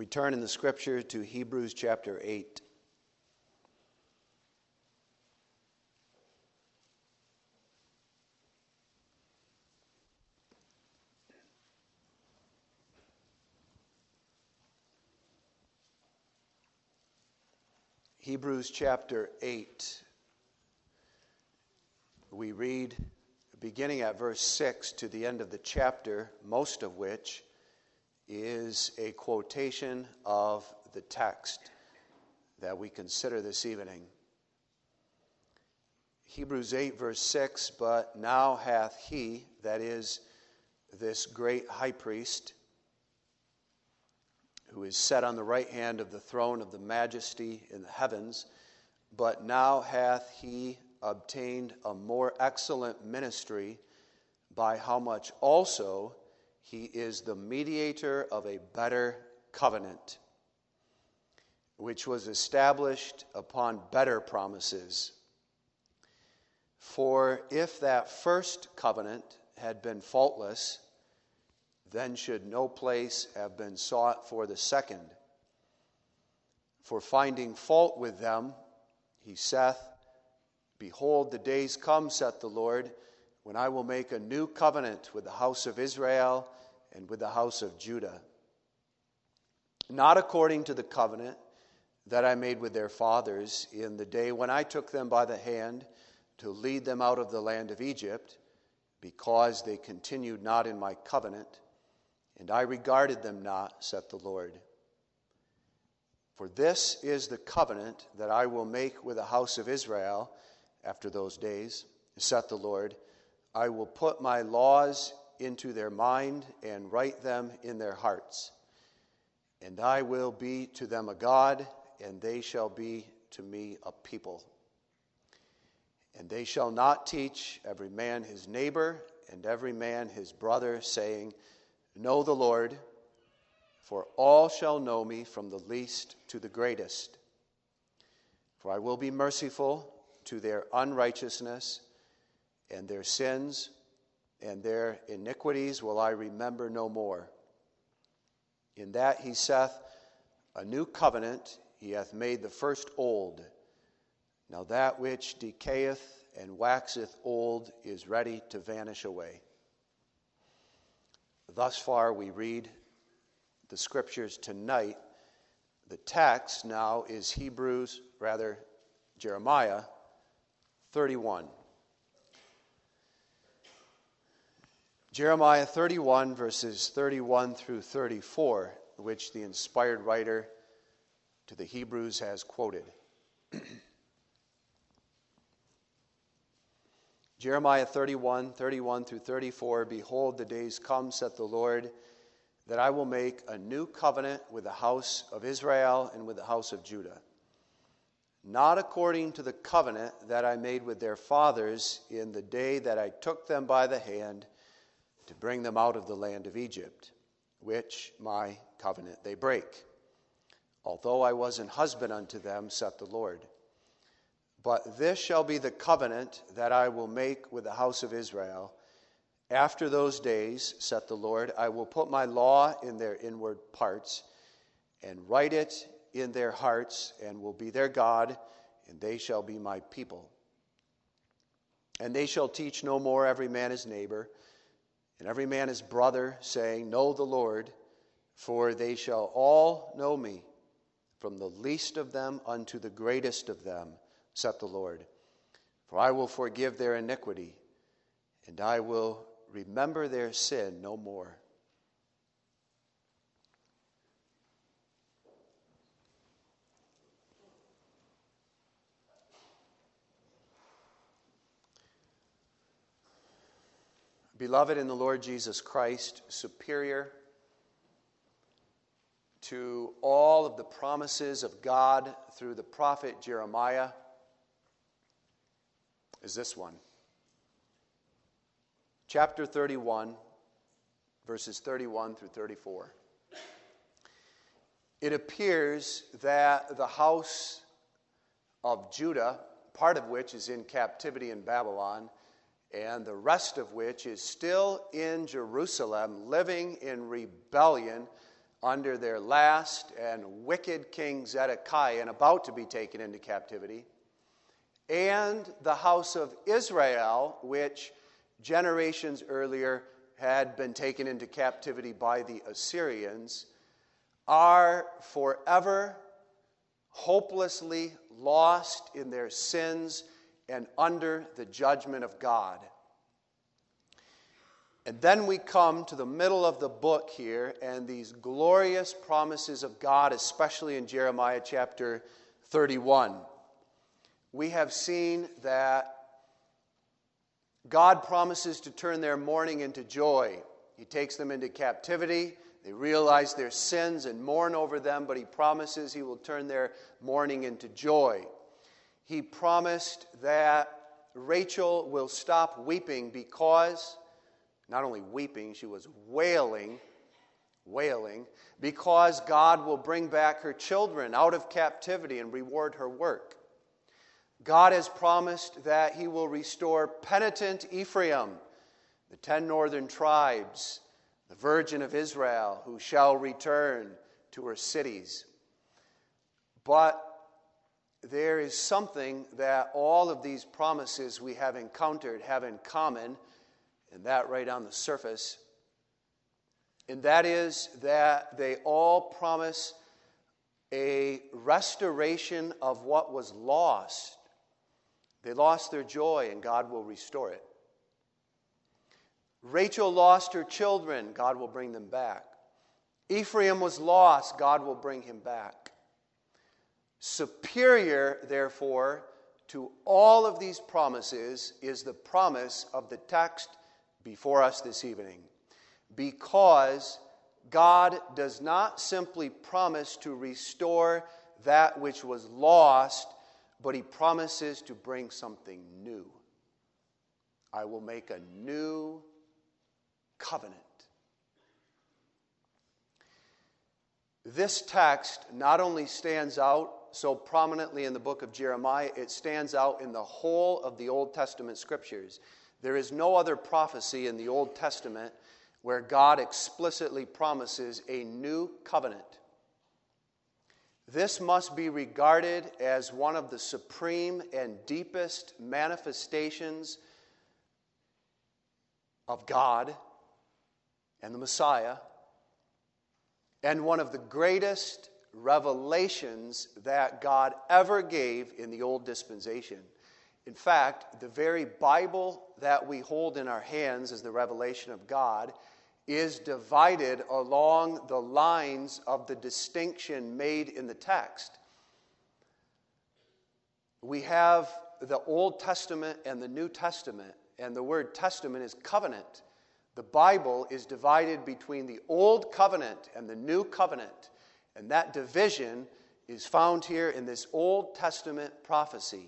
We turn in the scripture to Hebrews chapter 8. Hebrews chapter 8. We read beginning at verse 6 to the end of the chapter, most of which is a quotation of the text that we consider this evening. Hebrews 8 verse 6, but now hath he, that is, this great high priest, who is set on the right hand of the throne of the majesty in the heavens, but now hath he obtained a more excellent ministry, by how much also he is the mediator of a better covenant, which was established upon better promises. For if that first covenant had been faultless, then should no place have been sought for the second. For finding fault with them, he saith, Behold, the days come, saith the Lord, when I will make a new covenant with the house of Israel and with the house of Judah. Not according to the covenant that I made with their fathers in the day when I took them by the hand to lead them out of the land of Egypt, because they continued not in my covenant, and I regarded them not, saith the Lord. For this is the covenant that I will make with the house of Israel after those days, saith the Lord. I will put my laws into their mind and write them in their hearts. And I will be to them a God, and they shall be to me a people. And they shall not teach every man his neighbor and every man his brother, saying, Know the Lord, for all shall know me from the least to the greatest. For I will be merciful to their unrighteousness, and their sins and their iniquities will I remember no more. In that he saith, A new covenant he hath made the first old. Now that which decayeth and waxeth old is ready to vanish away. Thus far we read the scriptures tonight. The text now is Jeremiah 31. Jeremiah 31, verses 31 through 34, which the inspired writer to the Hebrews has quoted. Jeremiah 31 through 34, Behold, the days come, saith the Lord, that I will make a new covenant with the house of Israel and with the house of Judah. Not according to the covenant that I made with their fathers in the day that I took them by the hand to bring them out of the land of Egypt, which my covenant they break, although I was an husband unto them, saith the Lord. But this shall be the covenant that I will make with the house of Israel. After those days, saith the Lord, I will put my law in their inward parts, and write it in their hearts, and will be their God, and they shall be my people. And they shall teach no more every man his neighbor, and every man his brother, saying, Know the Lord, for they shall all know me, from the least of them unto the greatest of them, saith the Lord. For I will forgive their iniquity, and I will remember their sin no more. Beloved in the Lord Jesus Christ, superior to all of the promises of God through the prophet Jeremiah is this one. Chapter 31, verses 31 through 34. It appears that the house of Judah, part of which is in captivity in Babylon, and the rest of which is still in Jerusalem, living in rebellion under their last and wicked king Zedekiah and about to be taken into captivity, and the house of Israel, which generations earlier had been taken into captivity by the Assyrians, are forever hopelessly lost in their sins and under the judgment of God. And then we come to the middle of the book here and these glorious promises of God, especially in Jeremiah chapter 31. We have seen that God promises to turn their mourning into joy. He takes them into captivity. They realize their sins and mourn over them, but he promises he will turn their mourning into joy. He promised that Rachel will stop weeping because, not only weeping, she was wailing, because God will bring back her children out of captivity and reward her work. God has promised that he will restore penitent Ephraim, the 10 northern tribes, the Virgin of Israel, who shall return to her cities. But there is something that all of these promises we have encountered have in common, and that right on the surface, and that is that they all promise a restoration of what was lost. They lost their joy, and God will restore it. Rachel lost her children. God will bring them back. Ephraim was lost. God will bring him back. Superior, therefore, to all of these promises is the promise of the text before us this evening. Because God does not simply promise to restore that which was lost, but he promises to bring something new. I will make a new covenant. This text not only stands out so prominently in the book of Jeremiah, it stands out in the whole of the Old Testament scriptures. There is no other prophecy in the Old Testament where God explicitly promises a new covenant. This must be regarded as one of the supreme and deepest manifestations of God and the Messiah, and one of the greatest revelations that God ever gave in the old dispensation. In fact, the very Bible that we hold in our hands as the revelation of God is divided along the lines of the distinction made in the text. We have the Old Testament and the New Testament, and the word testament is covenant. The Bible is divided between the Old Covenant and the New Covenant, and that division is found here in this Old Testament prophecy.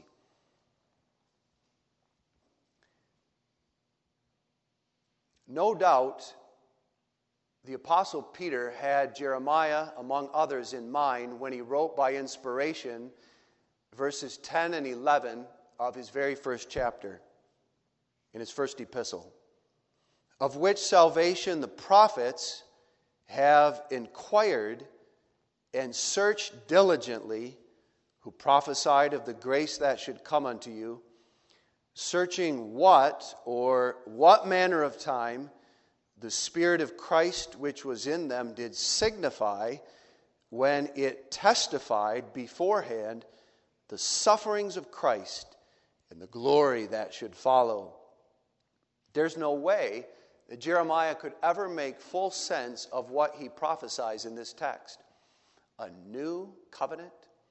No doubt, the Apostle Peter had Jeremiah, among others, in mind when he wrote by inspiration verses 10 and 11 of his very first chapter in his first epistle, of which salvation the prophets have inquired and searched diligently, who prophesied of the grace that should come unto you, searching what manner of time the Spirit of Christ which was in them did signify when it testified beforehand the sufferings of Christ and the glory that should follow. There's no way that Jeremiah could ever make full sense of what he prophesies in this text. A new covenant?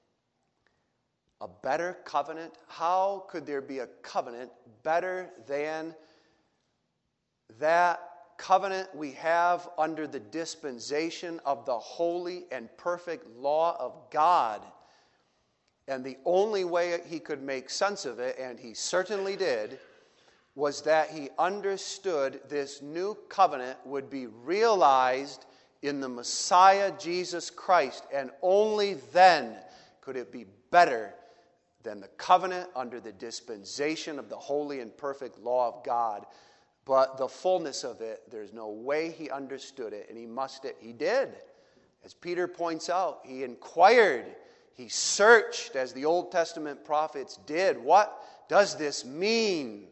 A better covenant? How could there be a covenant better than that covenant we have under the dispensation of the holy and perfect law of God? And the only way he could make sense of it, and he certainly did, was that he understood this new covenant would be realized in the Messiah, Jesus Christ, and only then could it be better than the covenant under the dispensation of the holy and perfect law of God. But the fullness of it, there's no way he understood it, and he did. As Peter points out, he inquired, he searched, as the Old Testament prophets did. What does this mean?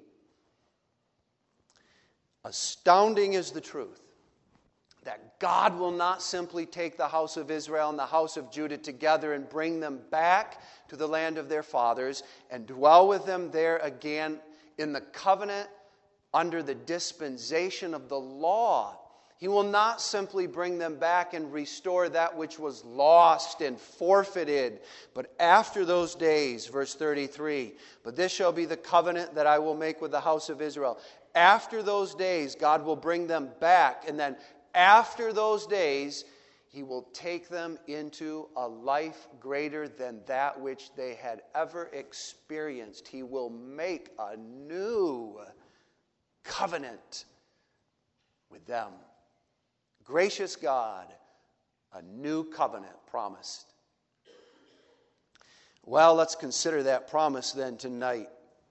Astounding is the truth that God will not simply take the house of Israel and the house of Judah together and bring them back to the land of their fathers and dwell with them there again in the covenant under the dispensation of the law. He will not simply bring them back and restore that which was lost and forfeited. But after those days, verse 33, but this shall be the covenant that I will make with the house of Israel. After those days, God will bring them back. And then after those days, He will take them into a life greater than that which they had ever experienced. He will make a new covenant with them. Gracious God, a new covenant promised. Well, let's consider that promise then tonight.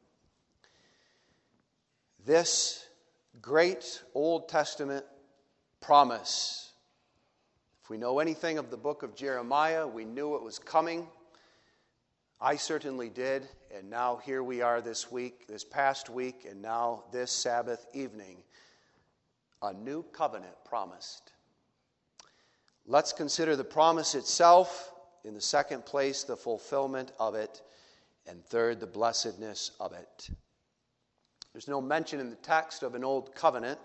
This great Old Testament promise. If we know anything of the book of Jeremiah, we knew it was coming. I certainly did, and now here we are this past week, and now this Sabbath evening. A new covenant promised. Let's consider the promise itself. In the second place, the fulfillment of it. And third, the blessedness of it. There's no mention in the text of an old covenant,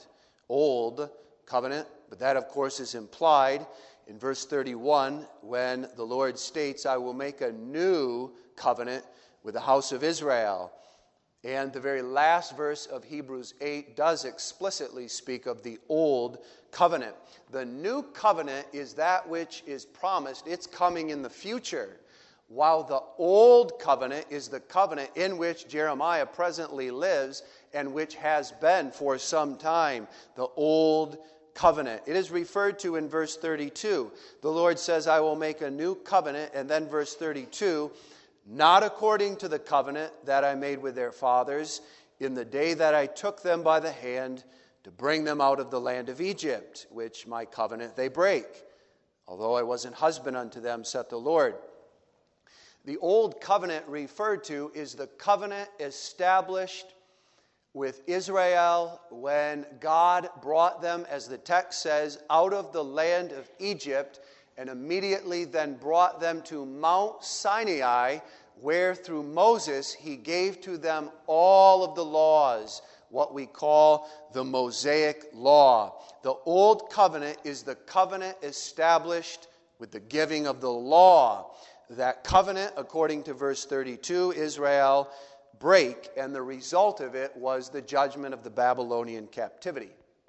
but that, of course, is implied in verse 31 when the Lord states, I will make a new covenant with the house of Israel. And the very last verse of Hebrews 8 does explicitly speak of the old covenant. The new covenant is that which is promised. It's coming in the future. While the old covenant is the covenant in which Jeremiah presently lives and which has been for some time. The old covenant. It is referred to in verse 32. The Lord says, I will make a new covenant. And then verse 32, not according to the covenant that I made with their fathers in the day that I took them by the hand to bring them out of the land of Egypt, which my covenant they break, although I wasn't husband unto them, saith the Lord. The old covenant referred to is the covenant established with Israel when God brought them, as the text says, out of the land of Egypt, and immediately then brought them to Mount Sinai, where through Moses he gave to them all of the laws, what we call the Mosaic Law. The Old Covenant is the covenant established with the giving of the law. That covenant, according to verse 32, Israel break, and the result of it was the judgment of the Babylonian captivity.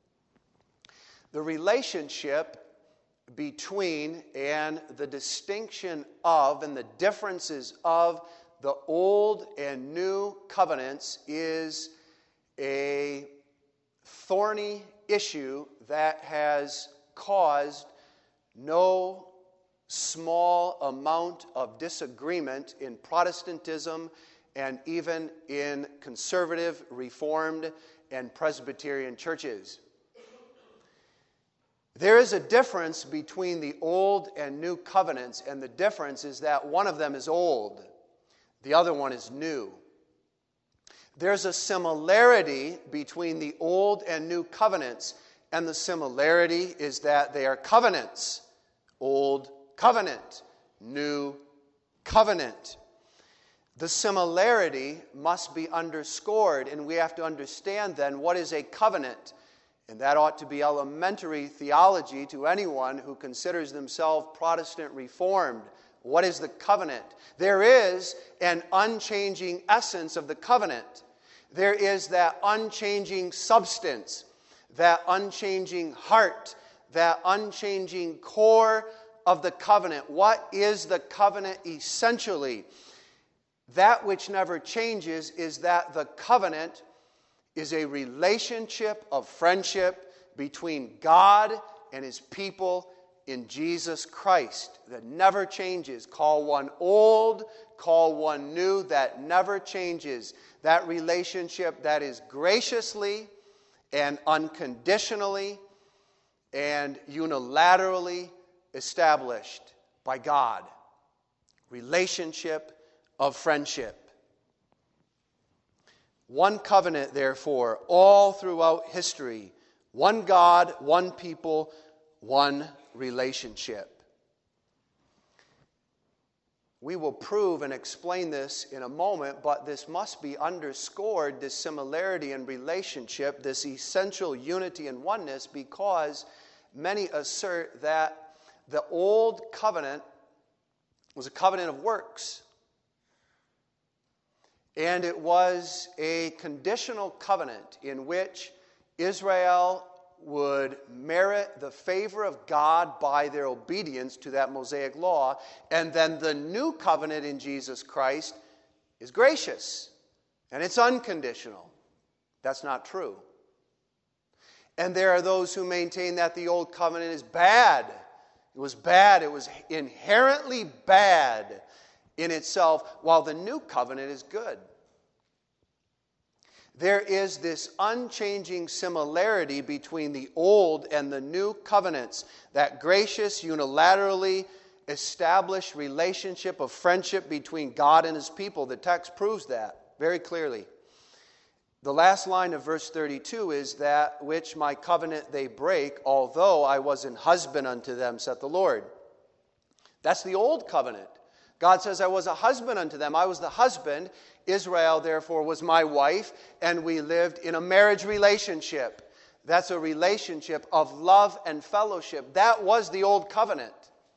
The relationship between and the distinction of and the differences of the old and new covenants is a thorny issue that has caused no small amount of disagreement in Protestantism and even in conservative, Reformed, and Presbyterian churches. There is a difference between the old and new covenants, and the difference is that one of them is old, the other one is new. There's a similarity between the old and new covenants, and the similarity is that they are covenants. Old covenant, new covenant. The similarity must be underscored, and we have to understand then what is a covenant. And that ought to be elementary theology to anyone who considers themselves Protestant Reformed. What is the covenant? There is an unchanging essence of the covenant. There is that unchanging substance, that unchanging heart, that unchanging core of the covenant. What is the covenant essentially? That which never changes is that the covenant is a relationship of friendship between God and His people in Jesus Christ that never changes. Call one old, call one new, that never changes. That relationship that is graciously and unconditionally and unilaterally established by God. Relationship of friendship. One covenant, therefore, all throughout history. One God, one people, one relationship. We will prove and explain this in a moment, but this must be underscored, this similarity and relationship, this essential unity and oneness, because many assert that the old covenant was a covenant of works. And it was a conditional covenant in which Israel would merit the favor of God by their obedience to that Mosaic law. And then the new covenant in Jesus Christ is gracious and it's unconditional. That's not true. And there are those who maintain that the old covenant is bad. It was bad. It was inherently bad in itself, while the new covenant is good. There is this unchanging similarity between the old and the new covenants, that gracious, unilaterally established relationship of friendship between God and His people. The text proves that very clearly. The last line of verse 32 is, that which my covenant they break, although I was an husband unto them, saith the Lord. That's the old covenant. God says, I was a husband unto them. I was the husband. Israel, therefore, was my wife, and we lived in a marriage relationship. That's a relationship of love and fellowship. That was the old covenant.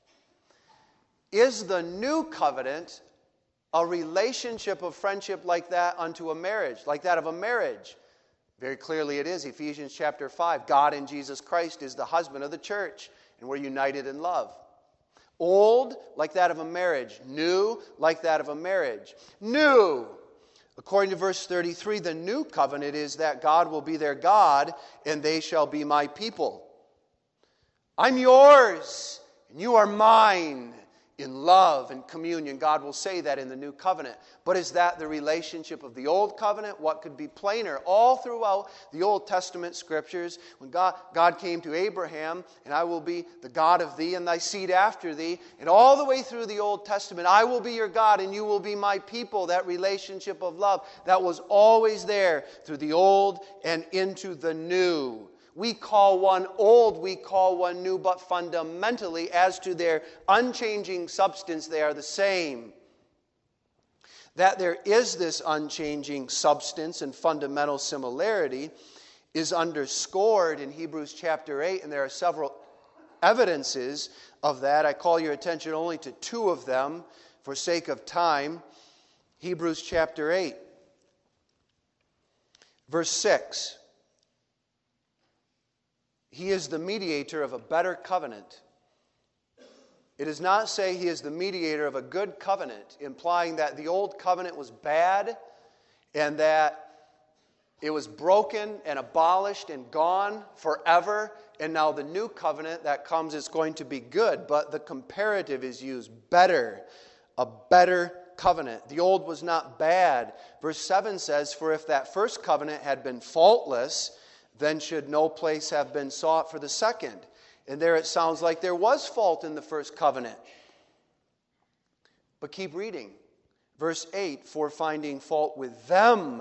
Is the new covenant a relationship of friendship like that unto a marriage, like that of a marriage? Very clearly it is. Ephesians chapter 5, God in Jesus Christ is the husband of the church, and we're united in love. Old, like that of a marriage. New, like that of a marriage. New, according to verse 33, the new covenant is that God will be their God, and they shall be my people. I'm yours, and you are mine. In love and communion, God will say that in the new covenant. But is that the relationship of the old covenant? What could be plainer? All throughout the Old Testament scriptures, when God came to Abraham, and I will be the God of thee and thy seed after thee, and all the way through the Old Testament, I will be your God and you will be my people. That relationship of love, that was always there through the old and into the new. We call one old, we call one new, but fundamentally, as to their unchanging substance, they are the same. That there is this unchanging substance and fundamental similarity is underscored in Hebrews chapter 8, and there are several evidences of that. I call your attention only to two of them for sake of time. Hebrews chapter 8, verse 6. He is the mediator of a better covenant. It does not say he is the mediator of a good covenant, implying that the old covenant was bad and that it was broken and abolished and gone forever, and now the new covenant that comes is going to be good. But the comparative is used, better, a better covenant. The old was not bad. Verse 7 says, for if that first covenant had been faultless, then should no place have been sought for the second. And there it sounds like there was fault in the first covenant. But keep reading. Verse 8, for finding fault with them.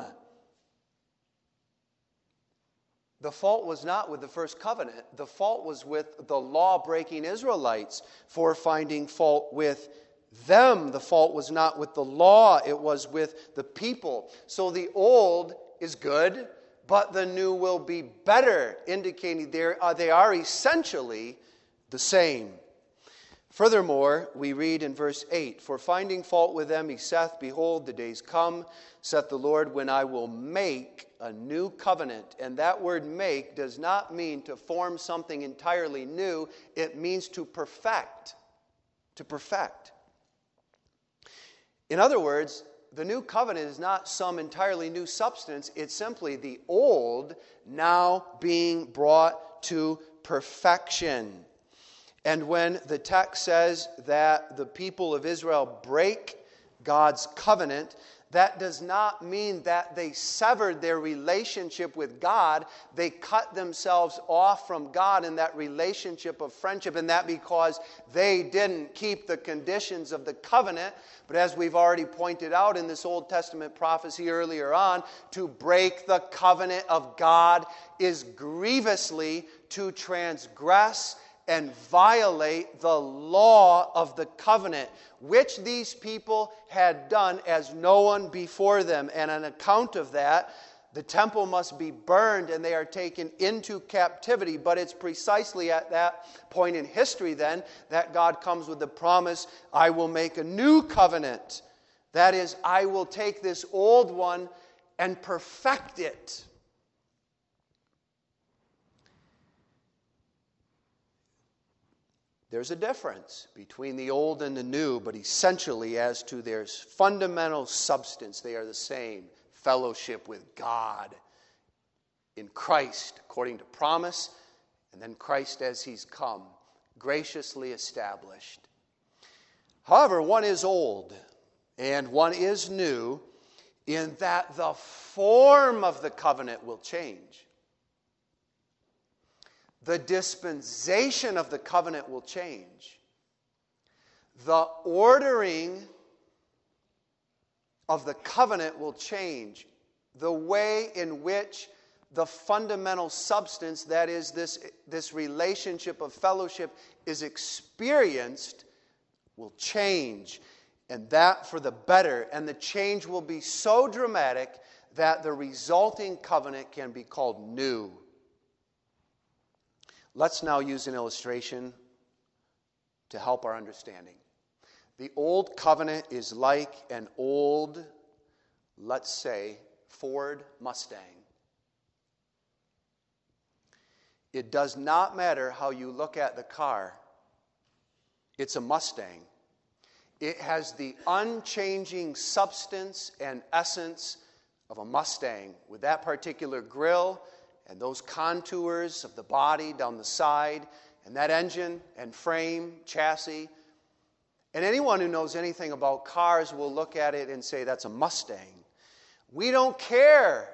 The fault was not with the first covenant. The fault was with the law-breaking Israelites for finding fault with them. The fault was not with the law. It was with the people. So the old is good, but the new will be better, indicating they are essentially the same. Furthermore, we read in verse 8, for finding fault with them, he saith, behold, the days come, saith the Lord, when I will make a new covenant. And that word make does not mean to form something entirely new. It means to perfect. To perfect. In other words, the new covenant is not some entirely new substance. It's simply the old now being brought to perfection. And when the text says that the people of Israel break God's covenant, that does not mean that they severed their relationship with God. They cut themselves off from God in that relationship of friendship, and that because they didn't keep the conditions of the covenant. But as we've already pointed out in this Old Testament prophecy earlier on, to break the covenant of God is grievously to transgress and violate the law of the covenant, which these people had done as no one before them. And on account of that, the temple must be burned and they are taken into captivity. But it's precisely at that point in history then that God comes with the promise, I will make a new covenant. That is, I will take this old one and perfect it. There's a difference between the old and the new, but essentially as to their fundamental substance, they are the same. Fellowship with God in Christ, according to promise, and then Christ as He's come, graciously established. However, one is old and one is new in that the form of the covenant will change. The dispensation of the covenant will change. The ordering of the covenant will change. The way in which the fundamental substance, that is this relationship of fellowship, is experienced will change. And that for the better. And the change will be so dramatic that the resulting covenant can be called new. Let's now use an illustration to help our understanding. The old covenant is like an old, let's say, Ford Mustang. It does not matter how you look at the car. It's a Mustang. It has the unchanging substance and essence of a Mustang with that particular grille and those contours of the body down the side, and that engine and frame, chassis. And anyone who knows anything about cars will look at it and say, that's a Mustang. We don't care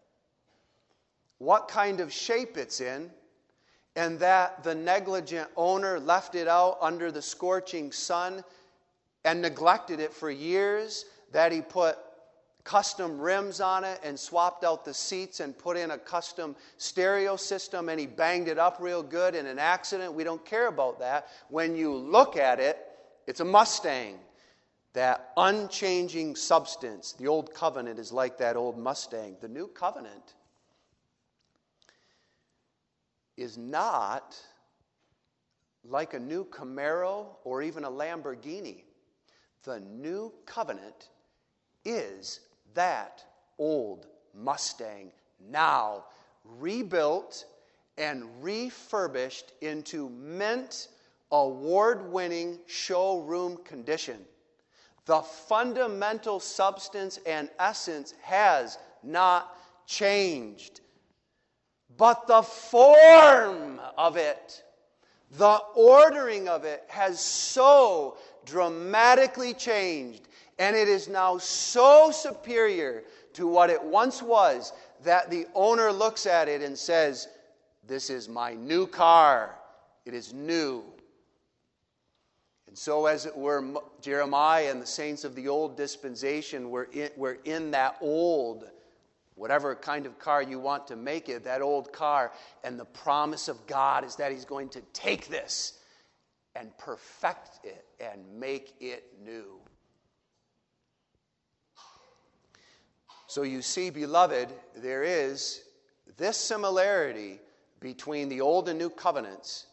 what kind of shape it's in, and that the negligent owner left it out under the scorching sun and neglected it for years, that he put custom rims on it and swapped out the seats and put in a custom stereo system and he banged it up real good in an accident. We don't care about that. When you look at it, it's a Mustang. That unchanging substance. The old covenant is like that old Mustang. The new covenant is not like a new Camaro or even a Lamborghini. The new covenant is that old Mustang, now rebuilt and refurbished into mint, award-winning showroom condition. The fundamental substance and essence has not changed, but the form of it, the ordering of it has so dramatically changed. And it is now so superior to what it once was that the owner looks at it and says, this is my new car. It is new. And so as it were, Jeremiah and the saints of the old dispensation were in that old, whatever kind of car you want to make it, that old car. And the promise of God is that He's going to take this and perfect it and make it new. So you see, beloved, there is this similarity between the old and new covenants.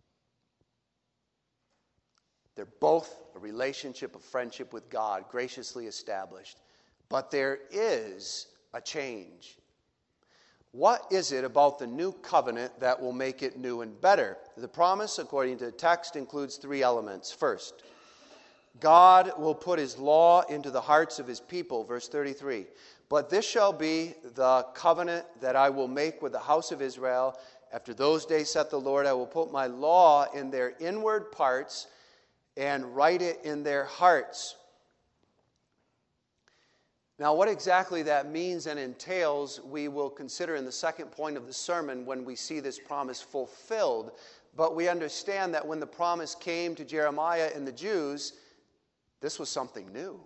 They're both a relationship of friendship with God, graciously established. But there is a change. What is it about the new covenant that will make it new and better? The promise, according to the text, includes three elements. First, God will put His law into the hearts of His people, verse 33. But this shall be the covenant that I will make with the house of Israel. After those days, saith the Lord, I will put my law in their inward parts and write it in their hearts. Now, what exactly that means and entails, we will consider in the second point of the sermon when we see this promise fulfilled. But we understand that when the promise came to Jeremiah and the Jews, this was something new,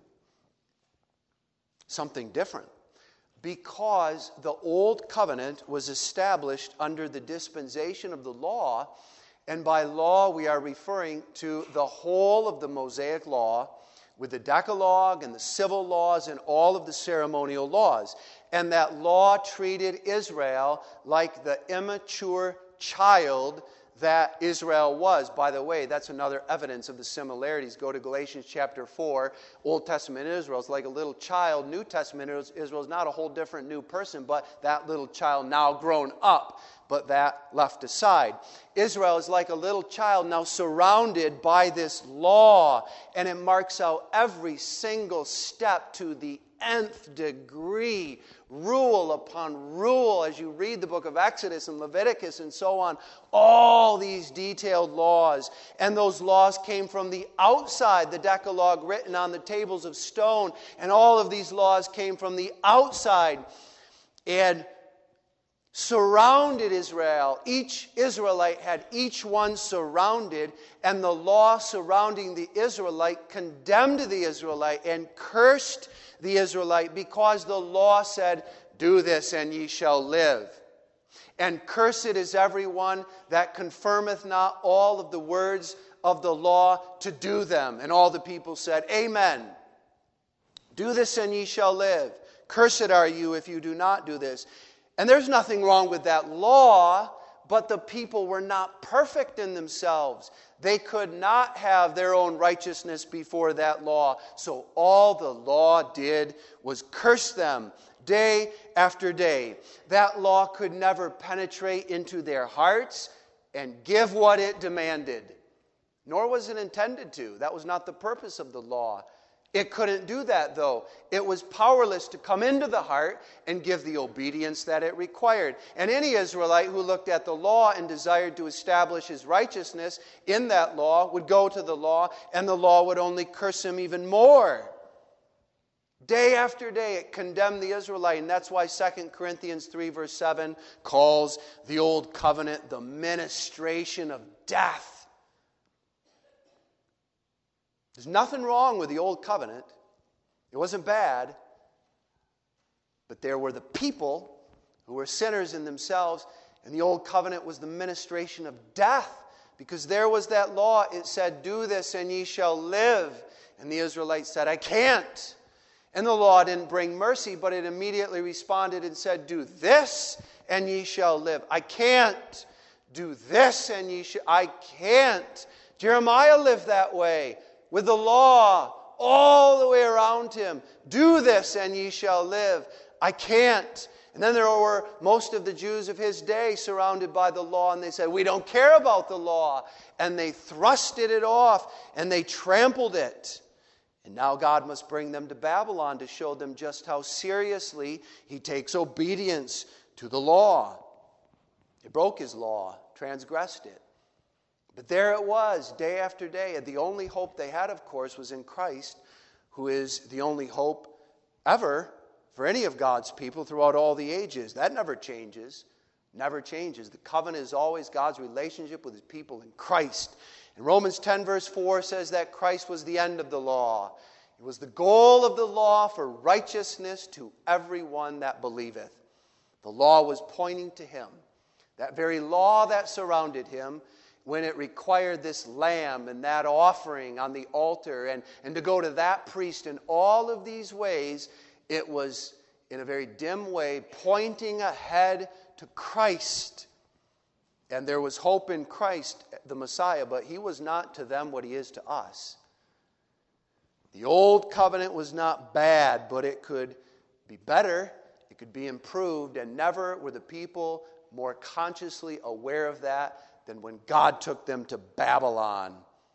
something different. Because the old covenant was established under the dispensation of the law, and by law we are referring to the whole of the Mosaic law, with the Decalogue and the civil laws and all of the ceremonial laws. And that law treated Israel like the immature child that Israel was. By the way, that's another evidence of the similarities. Go to Galatians chapter 4. Old Testament Israel is like a little child. New Testament Israel is not a whole different new person, but that little child now grown up, but that left aside. Israel is like a little child now surrounded by this law, and it marks out every single step to the nth degree, rule upon rule, as you read the book of Exodus and Leviticus and so on, all these detailed laws. And those laws came from the outside, the Decalogue written on the tables of stone, and all of these laws came from the outside and surrounded Israel. Each Israelite had each one surrounded, and the law surrounding the Israelite condemned the Israelite and cursed the Israelite, because the law said, "Do this and ye shall live." And cursed is everyone that confirmeth not all of the words of the law to do them. And all the people said, "Amen. Do this and ye shall live. Cursed are you if you do not do this." And there's nothing wrong with that law, but the people were not perfect in themselves. They could not have their own righteousness before that law. So all the law did was curse them day after day. That law could never penetrate into their hearts and give what it demanded. Nor was it intended to. That was not the purpose of the law. It couldn't do that, though. It was powerless to come into the heart and give the obedience that it required. And any Israelite who looked at the law and desired to establish his righteousness in that law would go to the law, and the law would only curse him even more. Day after day, it condemned the Israelite, and that's why 2 Corinthians 3, verse 7 calls the old covenant the ministration of death. There's nothing wrong with the old covenant. It wasn't bad. But there were the people who were sinners in themselves, and the old covenant was the ministration of death. Because there was that law. It said, "Do this and ye shall live." And the Israelites said, "I can't." And the law didn't bring mercy, but it immediately responded and said, "Do this and ye shall live." I can't. Do this and ye shall. I can't. Jeremiah lived that way, with the law all the way around him. Do this and ye shall live. I can't. And then there were most of the Jews of his day surrounded by the law, and they said, "We don't care about the law." And they thrusted it off, and they trampled it. And now God must bring them to Babylon to show them just how seriously he takes obedience to the law. They broke his law, transgressed it. But there it was, day after day. And the only hope they had, of course, was in Christ, who is the only hope ever for any of God's people throughout all the ages. That never changes. Never changes. The covenant is always God's relationship with his people in Christ. And Romans 10, verse 4 says that Christ was the end of the law. It was the goal of the law for righteousness to everyone that believeth. The law was pointing to him. That very law that surrounded him, when it required this lamb and that offering on the altar and to go to that priest in all of these ways, it was in a very dim way pointing ahead to Christ. And there was hope in Christ, the Messiah, but he was not to them what he is to us. The old covenant was not bad, but it could be better, it could be improved, and never were the people more consciously aware of that than when God took them to Babylon.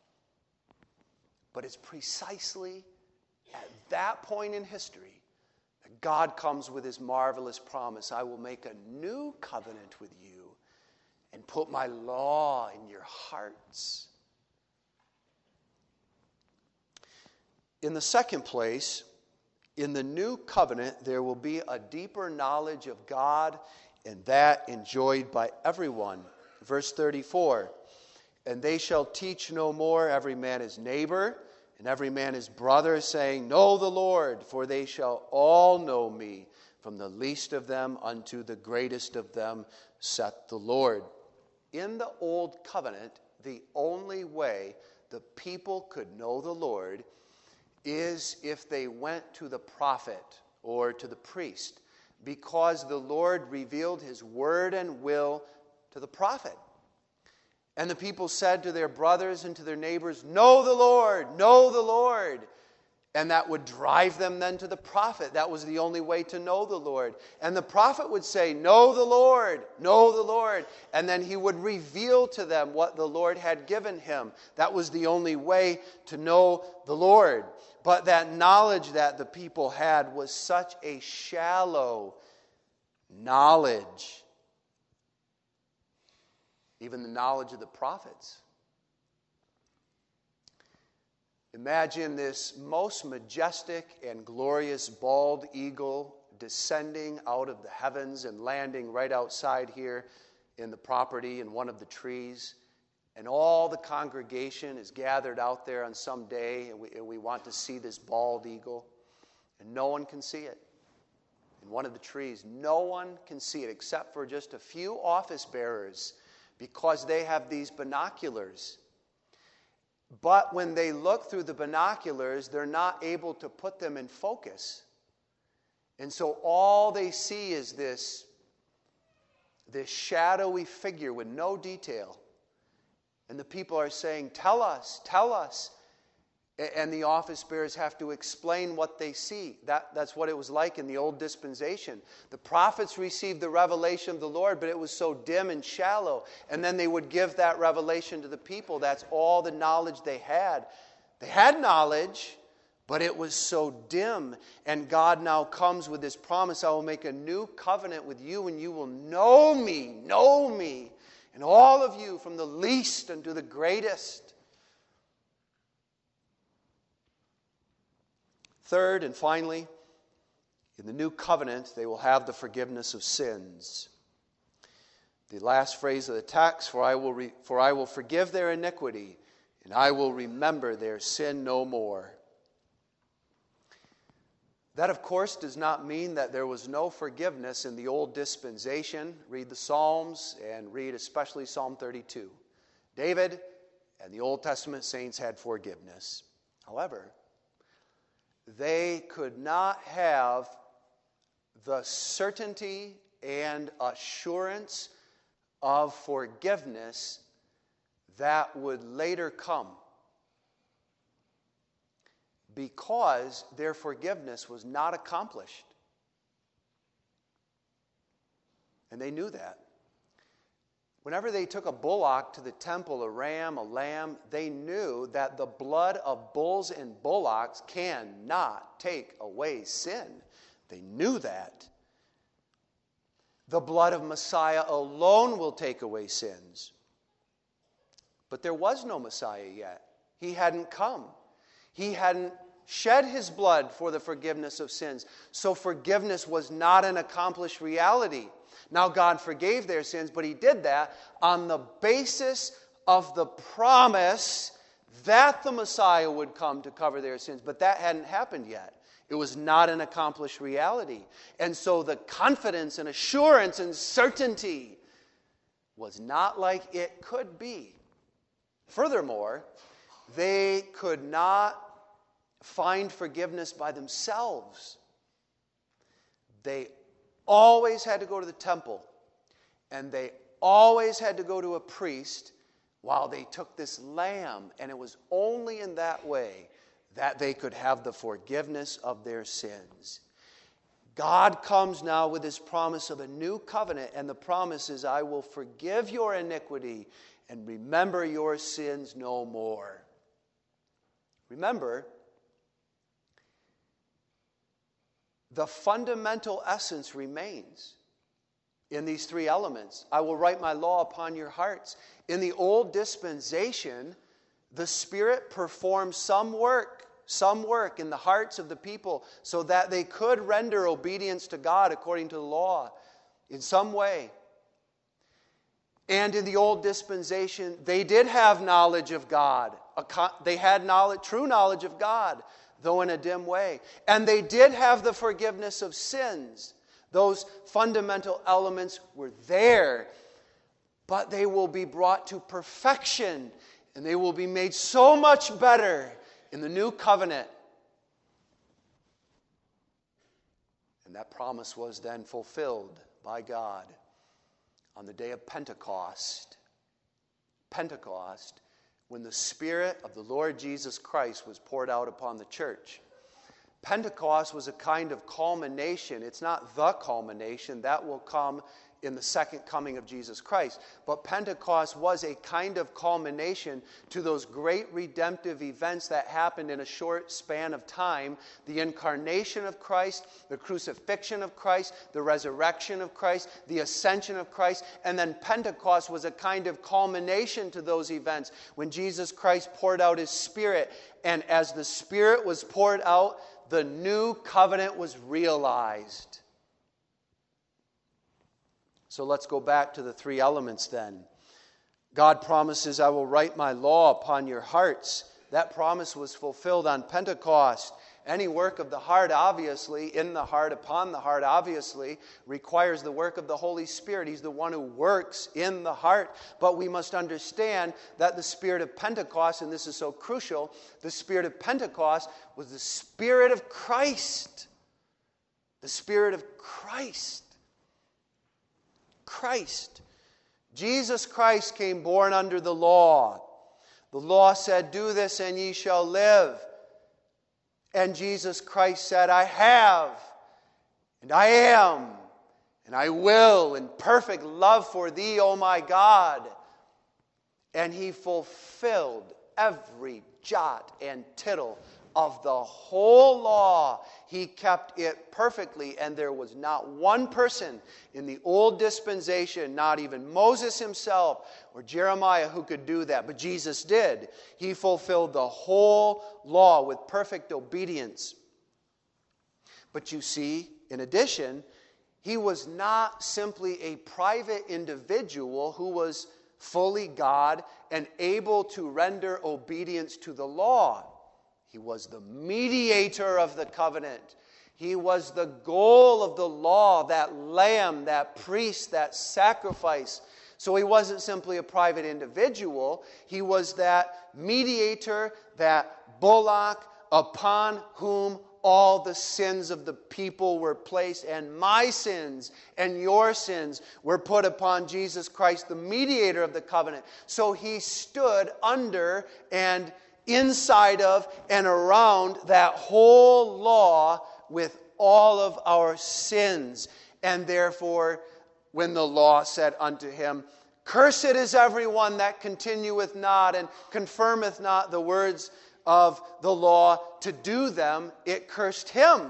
But it's precisely at that point in history that God comes with his marvelous promise. "I will make a new covenant with you and put my law in your hearts." In the second place, In the new covenant, there will be a deeper knowledge of God, and that enjoyed by everyone. Verse 34, and they shall teach no more every man his neighbor, and every man his brother, saying, Know the Lord, for they shall all know me, from the least of them unto the greatest of them, saith the Lord. In the old covenant, the only way the people could know the Lord is if they went to the prophet or to the priest, because the Lord revealed his word and will to the prophet. And the people said to their brothers and to their neighbors, Know the Lord, know the Lord. And that would drive them then to the prophet. That was the only way to know the Lord. And the prophet would say, Know the Lord, know the Lord. And then he would reveal to them what the Lord had given him. That was the only way to know the Lord. But that knowledge that the people had was such a shallow knowledge. Even the knowledge of the prophets. Imagine this most majestic and glorious bald eagle descending out of the heavens and landing right outside here in the property in one of the trees. And all the congregation is gathered out there on some day, and we want to see this bald eagle. And no one can see it. In one of the trees, no one can see it except for just a few office bearers, because they have these binoculars. But when they look through the binoculars, they're not able to put them in focus. And so all they see is this shadowy figure with no detail. And the people are saying, Tell us, tell us. And the office bearers have to explain what they see. That's what it was like in the old dispensation. The prophets received the revelation of the Lord, but it was so dim and shallow. And then they would give that revelation to the people. That's all the knowledge they had. They had knowledge, but it was so dim. And God now comes with this promise, I will make a new covenant with you, and you will know me, and all of you from the least unto the greatest. Third and finally, in the new covenant, they will have the forgiveness of sins. The last phrase of the text, for I will forgive their iniquity, and I will remember their sin no more. That, of course, does not mean that there was no forgiveness in the old dispensation. Read the Psalms and read especially Psalm 32. David and the Old Testament saints had forgiveness. However, they could not have the certainty and assurance of forgiveness that would later come, because their forgiveness was not accomplished. And they knew that. Whenever they took a bullock to the temple, a ram, a lamb, they knew that the blood of bulls and bullocks cannot take away sin. They knew that. The blood of Messiah alone will take away sins. But there was no Messiah yet. He hadn't come. He hadn't shed his blood for the forgiveness of sins. So forgiveness was not an accomplished reality. Now, God forgave their sins, but he did that on the basis of the promise that the Messiah would come to cover their sins. But that hadn't happened yet. It was not an accomplished reality. And so the confidence and assurance and certainty was not like it could be. Furthermore, they could not find forgiveness by themselves. They always had to go to the temple, and they always had to go to a priest while they took this lamb. And it was only in that way that they could have the forgiveness of their sins. God comes now with his promise of a new covenant, and the promise is, I will forgive your iniquity and remember your sins no more. Remember, the fundamental essence remains in these three elements. I will write my law upon your hearts. In the old dispensation, the Spirit performed some work in the hearts of the people so that they could render obedience to God according to the law in some way. And in the old dispensation, they did have knowledge of God. They had true knowledge of God, though in a dim way. And they did have the forgiveness of sins. Those fundamental elements were there, but they will be brought to perfection, and they will be made so much better in the new covenant. And that promise was then fulfilled by God on the day of Pentecost. Pentecost, when the Spirit of the Lord Jesus Christ was poured out upon the church. Pentecost was a kind of culmination. It's not the culmination. That will come in the second coming of Jesus Christ. But Pentecost was a kind of culmination to those great redemptive events that happened in a short span of time. The incarnation of Christ, the crucifixion of Christ, the resurrection of Christ, the ascension of Christ. And then Pentecost was a kind of culmination to those events when Jesus Christ poured out His Spirit. And as the Spirit was poured out, the new covenant was realized. So let's go back to the three elements then. God promises, I will write my law upon your hearts. That promise was fulfilled on Pentecost. Any work of the heart, obviously, in the heart, upon the heart, obviously, requires the work of the Holy Spirit. He's the one who works in the heart. But we must understand that the Spirit of Pentecost, and this is so crucial, the Spirit of Pentecost was the Spirit of Christ. The Spirit of Christ. Christ. Jesus Christ came born under the law. The law said, do this and ye shall live. And Jesus Christ said, I have, and I am, and I will, in perfect love for thee, O my God. And He fulfilled every jot and tittle of the whole law. He kept it perfectly, and there was not one person in the old dispensation, not even Moses himself or Jeremiah, who could do that. But Jesus did. He fulfilled the whole law with perfect obedience. But you see, in addition, He was not simply a private individual who was fully God and able to render obedience to the law. He was the mediator of the covenant. He was the goal of the law, that lamb, that priest, that sacrifice. So He wasn't simply a private individual. He was that mediator, that bullock upon whom all the sins of the people were placed, and my sins and your sins were put upon Jesus Christ, the mediator of the covenant. So He stood under and inside of and around that whole law with all of our sins. And therefore, when the law said unto Him, cursed is everyone that continueth not and confirmeth not the words of the law to do them, it cursed Him.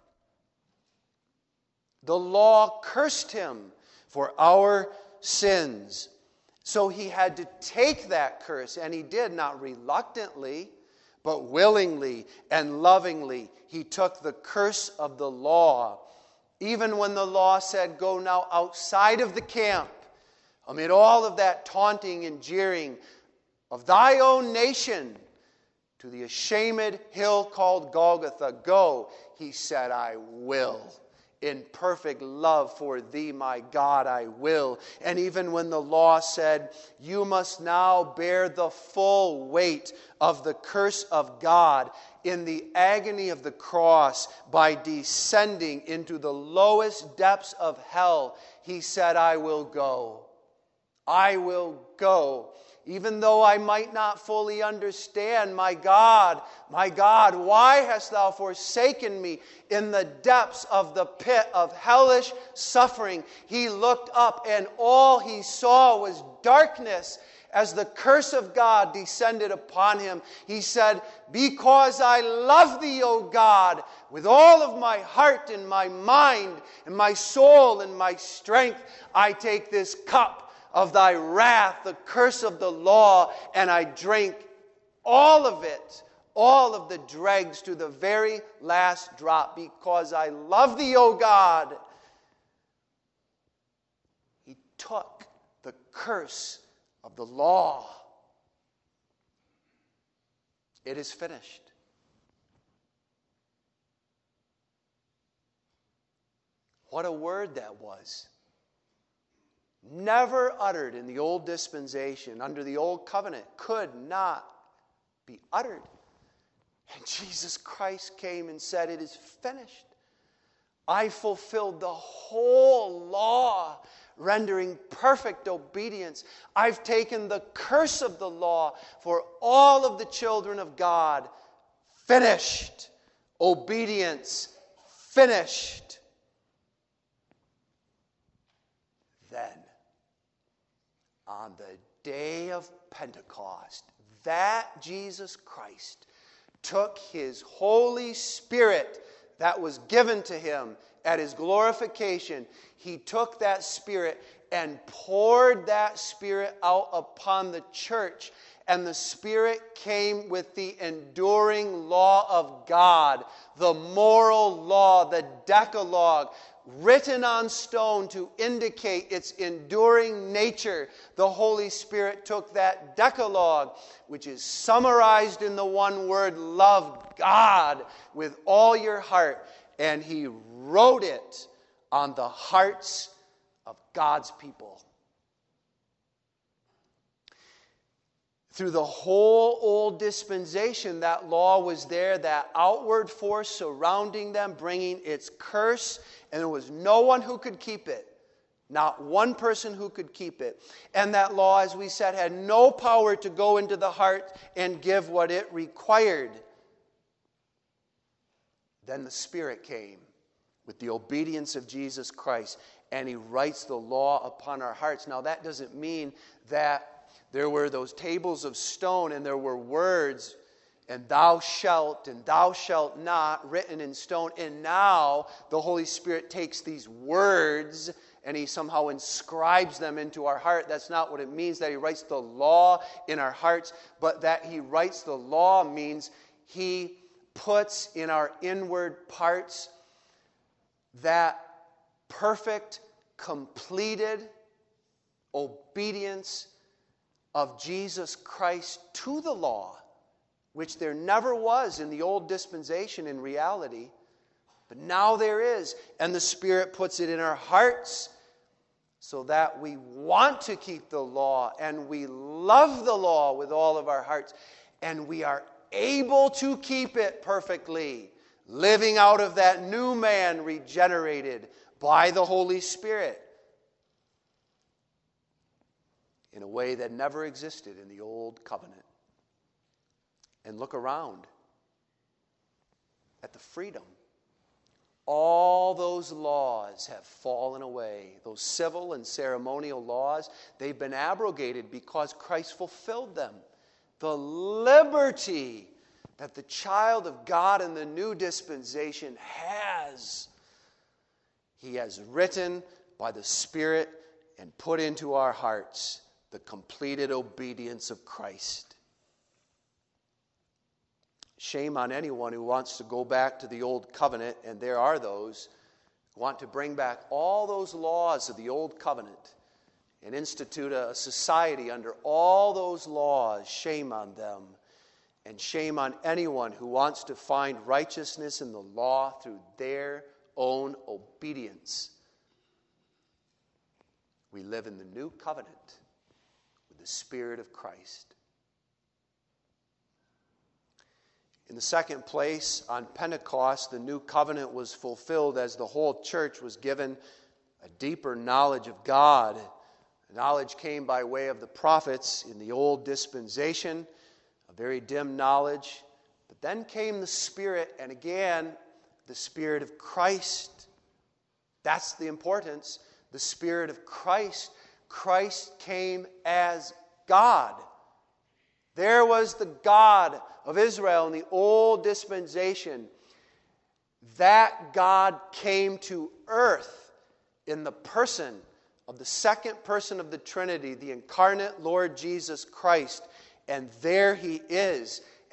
The law cursed Him for our sins. So He had to take that curse, and He did, not reluctantly, but willingly and lovingly. He took the curse of the law. Even when the law said, go now outside of the camp, amid all of that taunting and jeering of thy own nation, to the ashamed hill called Golgotha, go, He said, I will. In perfect love for thee, my God, I will. And even when the law said, you must now bear the full weight of the curse of God in the agony of the cross by descending into the lowest depths of hell, He said, I will go. I will go. Even though I might not fully understand, my God, why hast thou forsaken me in the depths of the pit of hellish suffering? He looked up, and all he saw was darkness as the curse of God descended upon him. He said, because I love thee, O God, with all of my heart and my mind and my soul and my strength, I take this cup of thy wrath, the curse of the law, and I drink all of it, all of the dregs to the very last drop. Because I love thee, O God. He took the curse of the law. It is finished. What a word that was. Never uttered in the old dispensation, under the old covenant, could not be uttered. And Jesus Christ came and said, it is finished. I fulfilled the whole law, rendering perfect obedience. I've taken the curse of the law for all of the children of God. Finished. Obedience. Finished. Then, on the day of Pentecost, that Jesus Christ took his Holy Spirit that was given to him at his glorification. He took that Spirit and poured that Spirit out upon the church. And the Spirit came with the enduring law of God, the moral law, the Decalogue, written on stone to indicate its enduring nature. The Holy Spirit took that Decalogue, which is summarized in the one word, love God with all your heart, and he wrote it on the hearts of God's people. Through the whole old dispensation, that law was there, that outward force surrounding them, bringing its curse, and there was no one who could keep it. Not one person who could keep it. And that law, as we said, had no power to go into the heart and give what it required. Then the Spirit came with the obedience of Jesus Christ, and he writes the law upon our hearts. Now, that doesn't mean that there were those tables of stone and there were words, and thou shalt not, written in stone. And now the Holy Spirit takes these words and he somehow inscribes them into our heart. That's not what it means, that he writes the law in our hearts. But that he writes the law means he puts in our inward parts that perfect, completed obedience of Jesus Christ to the law, which there never was in the old dispensation in reality. But now there is, and the Spirit puts it in our hearts so that we want to keep the law, and we love the law with all of our hearts, and we are able to keep it perfectly, living out of that new man regenerated by the Holy Spirit in a way that never existed in the old covenant. And look around at the freedom. All those laws have fallen away. Those civil and ceremonial laws, they've been abrogated because Christ fulfilled them. The liberty that the child of God in the new dispensation has, he has written by the Spirit and put into our hearts the completed obedience of Christ. Shame on anyone who wants to go back to the old covenant, and there are those who want to bring back all those laws of the old covenant and institute a society under all those laws. Shame on them, and shame on anyone who wants to find righteousness in the law through their own obedience. We live in the new covenant with the Spirit of Christ. In the second place, on Pentecost, the new covenant was fulfilled as the whole church was given a deeper knowledge of God. The knowledge came by way of the prophets in the old dispensation, a very dim knowledge. But then came the Spirit, and again, the Spirit of Christ. That's the importance. The Spirit of Christ. Christ came as God. There was the God of Israel in the old dispensation. That God came to earth in the person of the second person of the Trinity, the incarnate Lord Jesus Christ. And there he is.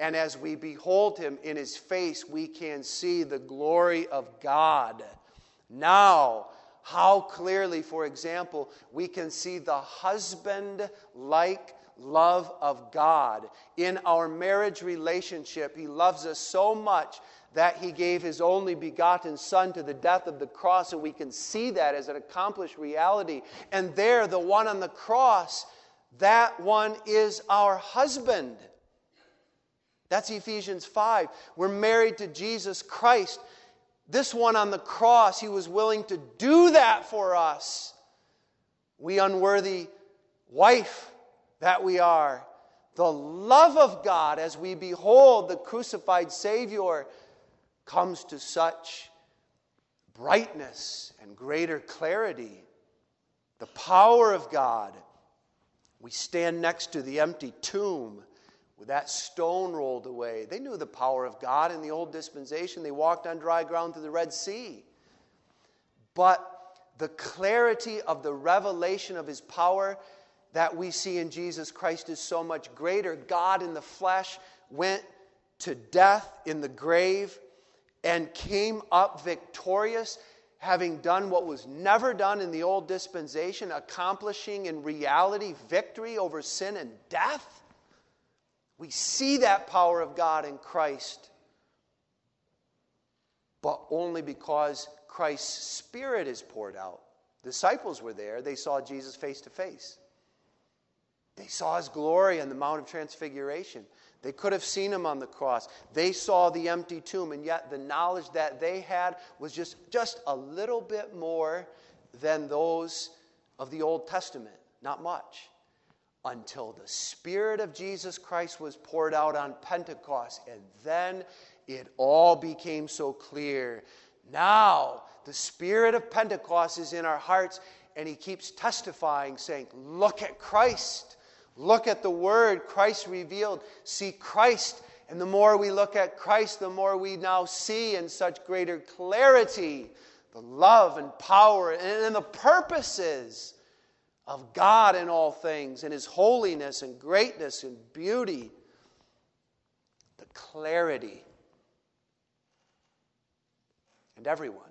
And as we behold him in his face, we can see the glory of God. Now, how clearly, for example, we can see the husband-like love of God. In our marriage relationship, he loves us so much that he gave his only begotten Son to the death of the cross, and we can see that as an accomplished reality. And there, the one on the cross, that one is our husband. That's Ephesians 5. We're married to Jesus Christ. This one on the cross, he was willing to do that for us. We unworthy wife that we are. The love of God as we behold the crucified Savior comes to such brightness and greater clarity. The power of God. We stand next to the empty tomb with that stone rolled away. They knew the power of God in the old dispensation. They walked on dry ground through the Red Sea. But the clarity of the revelation of his power that we see in Jesus Christ is so much greater. God in the flesh went to death in the grave and came up victorious, having done what was never done in the old dispensation, accomplishing in reality victory over sin and death. We see that power of God in Christ, but only because Christ's Spirit is poured out. The disciples were there. They saw Jesus face to face. They saw his glory on the Mount of Transfiguration. They could have seen him on the cross. They saw the empty tomb, and yet the knowledge that they had was just a little bit more than those of the Old Testament. Not much. Until the Spirit of Jesus Christ was poured out on Pentecost, and then it all became so clear. Now, the Spirit of Pentecost is in our hearts, and he keeps testifying, saying, look at Christ. Look at the Word Christ revealed. See Christ. And the more we look at Christ, the more we now see in such greater clarity the love and power and the purposes of God in all things, and his holiness and greatness and beauty. The clarity. And everyone.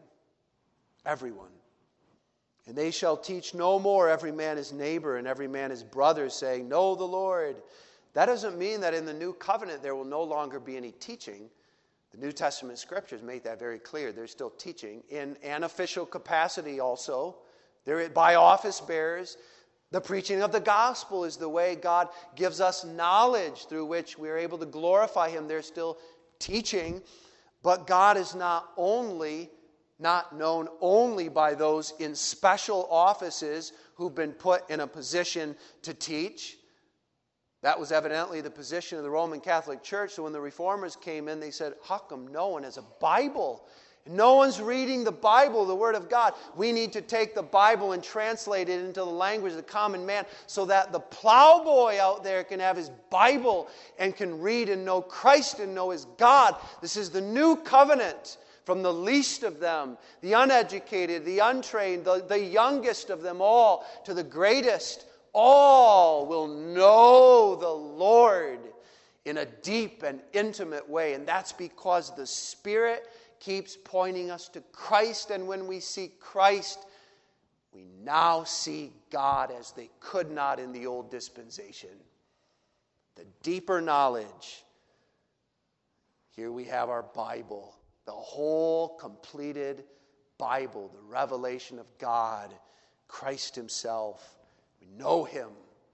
And they shall teach no more every man his neighbor and every man his brother, saying, know the Lord. That doesn't mean that in the new covenant there will no longer be any teaching. The New Testament scriptures make that very clear. There's still teaching in an official capacity also. They're by office bearers. The preaching of the gospel is the way God gives us knowledge through which we are able to glorify him. There's still teaching, but God is not known only by those in special offices who've been put in a position to teach. That was evidently the position of the Roman Catholic Church. So when the Reformers came in, they said, how come no one has a Bible? No one's reading the Bible, the Word of God. We need to take the Bible and translate it into the language of the common man so that the plowboy out there can have his Bible and can read and know Christ and know his God. This is the new covenant. From the least of them, the uneducated, the untrained, the youngest of them all, to the greatest, all will know the Lord in a deep and intimate way. And that's because the Spirit keeps pointing us to Christ. And when we see Christ, we now see God as they could not in the old dispensation. The deeper knowledge. Here we have our Bible. The whole completed Bible, the revelation of God, Christ himself. We know him.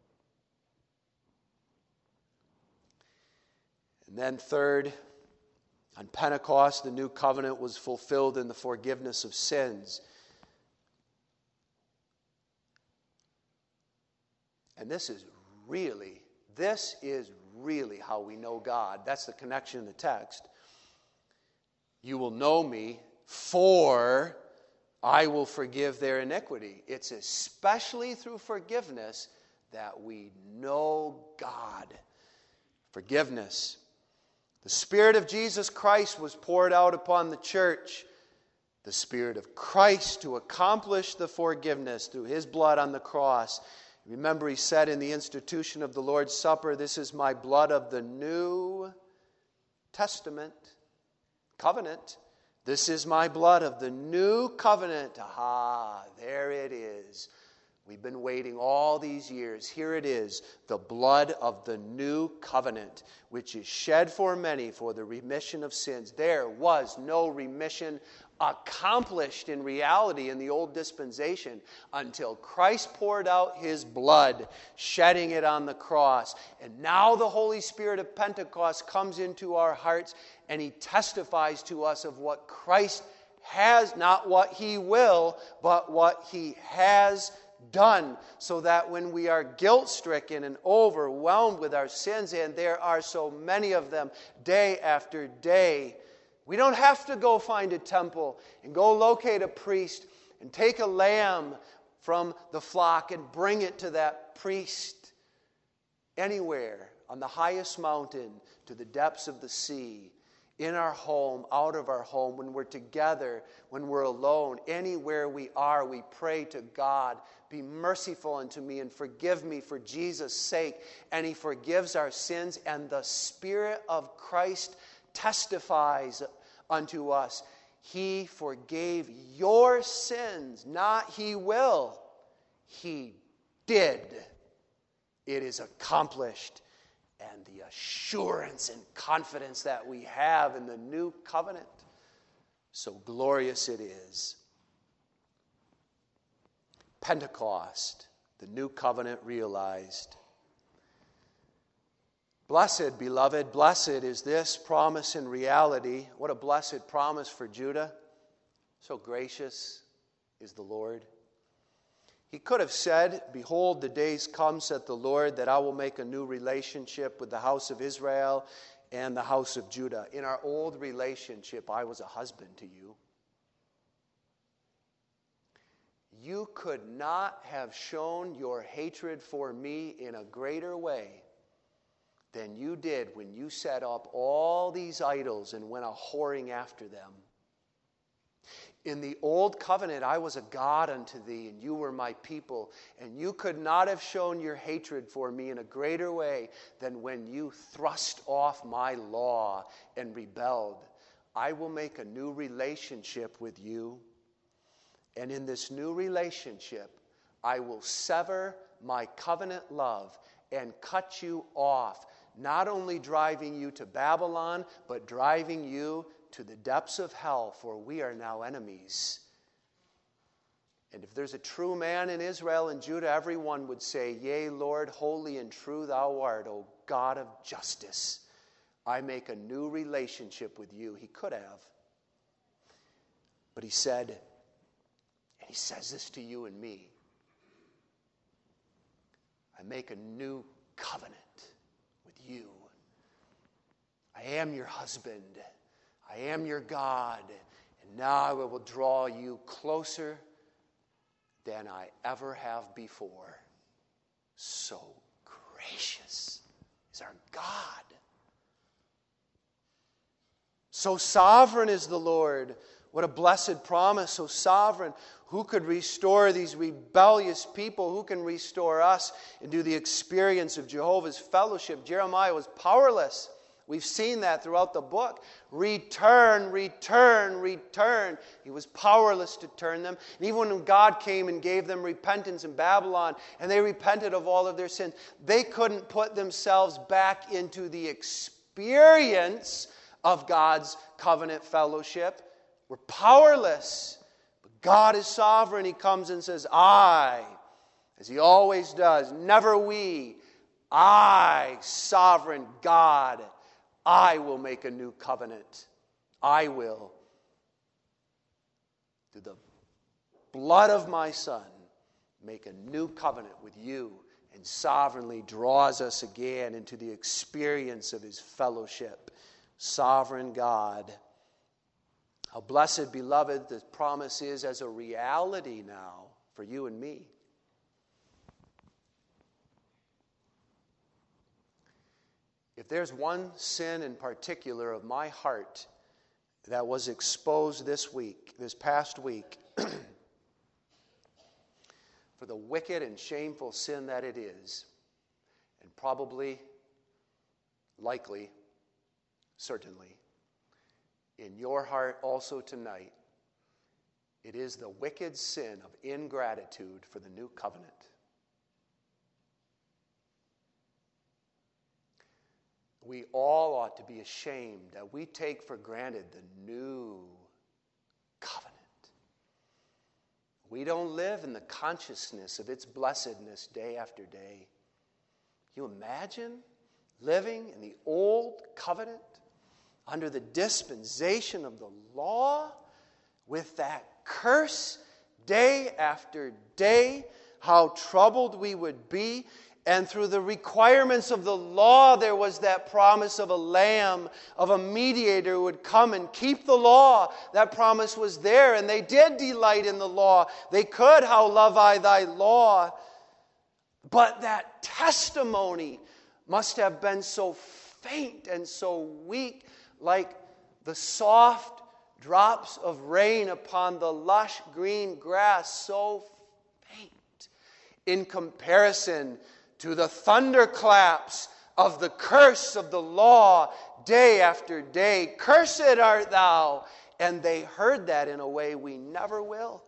And then third, on Pentecost, the new covenant was fulfilled in the forgiveness of sins. And this is really how we know God. That's the connection in the text. You will know me, for I will forgive their iniquity. It's especially through forgiveness that we know God. Forgiveness. The Spirit of Jesus Christ was poured out upon the church. The Spirit of Christ to accomplish the forgiveness through his blood on the cross. Remember, he said in the institution of the Lord's Supper, this is my blood of the new Testament, covenant. This is my blood of the new covenant. Aha, there it is. We've been waiting all these years. Here it is, the blood of the new covenant, which is shed for many for the remission of sins. There was no remission accomplished in reality in the old dispensation until Christ poured out his blood, shedding it on the cross. And now the Holy Spirit of Pentecost comes into our hearts, and he testifies to us of what Christ has, not what he will, but what he has done, so that when we are guilt-stricken and overwhelmed with our sins, and there are so many of them day after day, we don't have to go find a temple and go locate a priest and take a lamb from the flock and bring it to that priest. Anywhere, on the highest mountain, to the depths of the sea, in our home, out of our home, when we're together, when we're alone, anywhere we are, we pray to God, be merciful unto me and forgive me for Jesus' sake. And he forgives our sins, and the Spirit of Christ testifies unto us. He forgave your sins, not he will. He did. It is accomplished. And the assurance and confidence that we have in the new covenant, so glorious it is. Pentecost, the new covenant realized. Blessed, beloved, blessed is this promise in reality. What a blessed promise for Judah. So gracious is the Lord. He could have said, behold, the days come, saith the Lord, that I will make a new relationship with the house of Israel and the house of Judah. In our old relationship, I was a husband to you. You could not have shown your hatred for me in a greater way than you did when you set up all these idols and went a-whoring after them. In the old covenant, I was a God unto thee, and you were my people. And you could not have shown your hatred for me in a greater way than when you thrust off my law and rebelled. I will make a new relationship with you. And in this new relationship, I will sever my covenant love and cut you off, not only driving you to Babylon, but driving you to the depths of hell, for we are now enemies. And if there's a true man in Israel and Judah, everyone would say, Yea, Lord, holy and true thou art, O God of justice. I make a new relationship with you. He could have. But he said, and he says this to you and me, I make a new covenant with you. I am your husband. I am your God, and now I will draw you closer than I ever have before. So gracious is our God. So sovereign is the Lord. What a blessed promise, so sovereign. Who could restore these rebellious people? Who can restore us into the experience of Jehovah's fellowship? Jeremiah was powerless. We've seen that throughout the book. Return, return, return. He was powerless to turn them. And even when God came and gave them repentance in Babylon, and they repented of all of their sins, they couldn't put themselves back into the experience of God's covenant fellowship. We're powerless. But God is sovereign. He comes and says, I, as he always does, never we, I, sovereign God, I will make a new covenant. I will. Through the blood of my Son, make a new covenant with you, and sovereignly draws us again into the experience of his fellowship. Sovereign God. How blessed, beloved, the promise is as a reality now for you and me. If there's one sin in particular of my heart that was exposed this past week, for the wicked and shameful sin that it is, and probably, likely, certainly, in your heart also tonight, it is the wicked sin of ingratitude for the new covenant. We all ought to be ashamed that we take for granted the new covenant. We don't live in the consciousness of its blessedness day after day. Can you imagine living in the old covenant under the dispensation of the law with that curse day after day? How troubled we would be. And through the requirements of the law, there was that promise of a lamb, of a mediator who would come and keep the law. That promise was there, and they did delight in the law. They could, how love I thy law. But that testimony must have been so faint and so weak, like the soft drops of rain upon the lush green grass, so faint in comparison to the thunderclaps of the curse of the law day after day. Cursed art thou. And they heard that in a way we never will.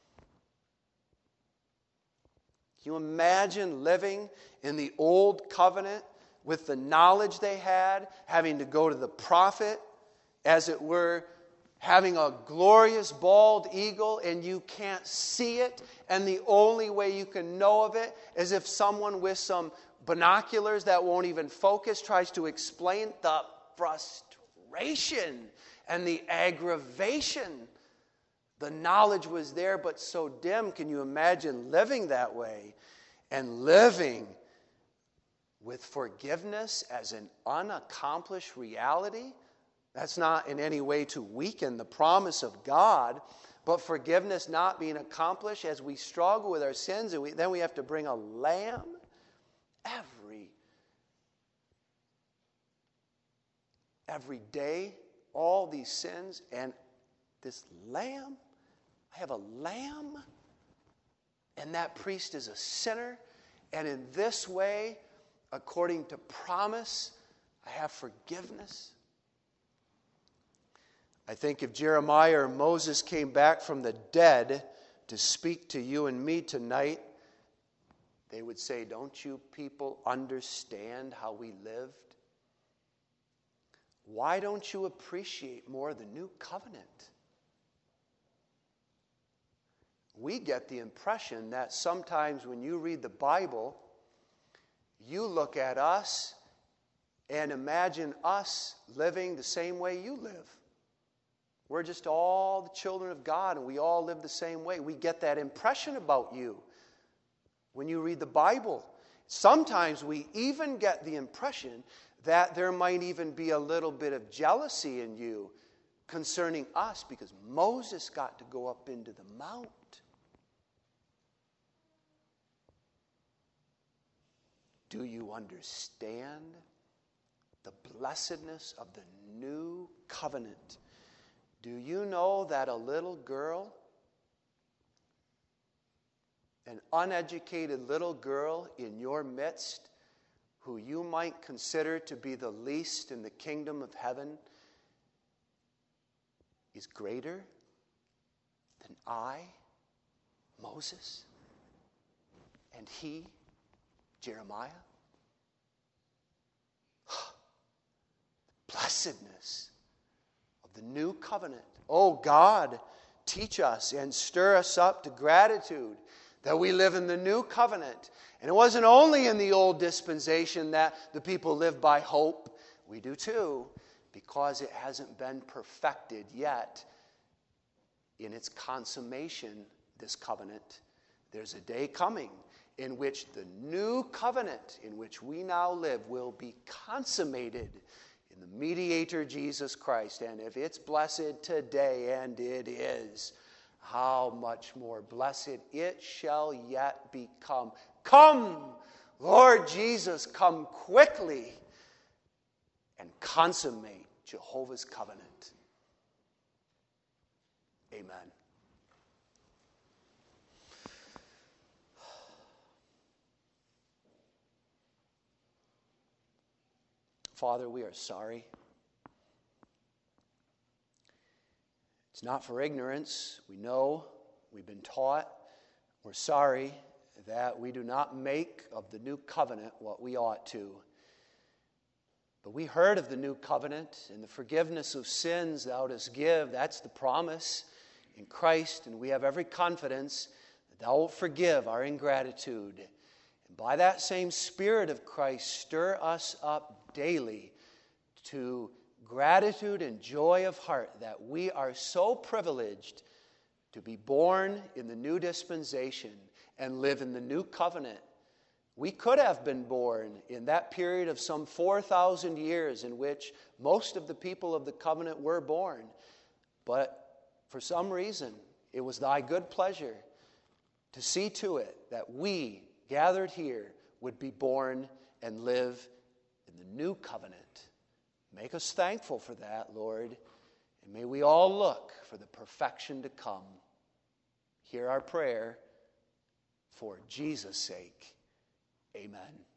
Can you imagine living in the old covenant with the knowledge they had, having to go to the prophet, as it were, having a glorious bald eagle and you can't see it, and the only way you can know of it is if someone with some binoculars that won't even focus tries to explain the frustration and the aggravation. The knowledge was there, but so dim. Can you imagine living that way and living with forgiveness as an unaccomplished reality? That's not in any way to weaken the promise of God, but forgiveness not being accomplished as we struggle with our sins, and then we have to bring a lamb every day, all these sins, and this lamb, I have a lamb, and that priest is a sinner, and in this way, according to promise, I have forgiveness. I think if Jeremiah or Moses came back from the dead to speak to you and me tonight, they would say, don't you people understand how we lived? Why don't you appreciate more the new covenant? We get the impression that sometimes when you read the Bible, you look at us and imagine us living the same way you live. We're just all the children of God, and we all live the same way. We get that impression about you when you read the Bible. Sometimes we even get the impression that there might even be a little bit of jealousy in you concerning us because Moses got to go up into the mount. Do you understand the blessedness of the new covenant? Do you know that a little girl, an uneducated little girl in your midst, who you might consider to be the least in the kingdom of heaven, is greater than I, Moses, and he, Jeremiah? Blessedness of the new covenant. Oh God, teach us and stir us up to gratitude that we live in the new covenant. And it wasn't only in the old dispensation that the people lived by hope. We do too, because it hasn't been perfected yet in its consummation, this covenant. There's a day coming in which the new covenant in which we now live will be consummated in the mediator Jesus Christ. And if it's blessed today, and it is, how much more blessed it shall yet become. Come, Lord Jesus, come quickly and consummate Jehovah's covenant. Amen. Father, we are sorry It's not for ignorance. We know, we've been taught. We're sorry that we do not make of the new covenant what we ought to. But we heard of the new covenant and the forgiveness of sins thou dost give. That's the promise in Christ, and we have every confidence that thou wilt forgive our ingratitude. And by that same Spirit of Christ, stir us up daily to gratitude and joy of heart that we are so privileged to be born in the new dispensation and live in the new covenant. We could have been born in that period of some 4,000 years in which most of the people of the covenant were born. But for some reason, it was thy good pleasure to see to it that we, gathered here, would be born and live in the new covenant. Make us thankful for that, Lord, and may we all look for the perfection to come. Hear our prayer for Jesus' sake. Amen.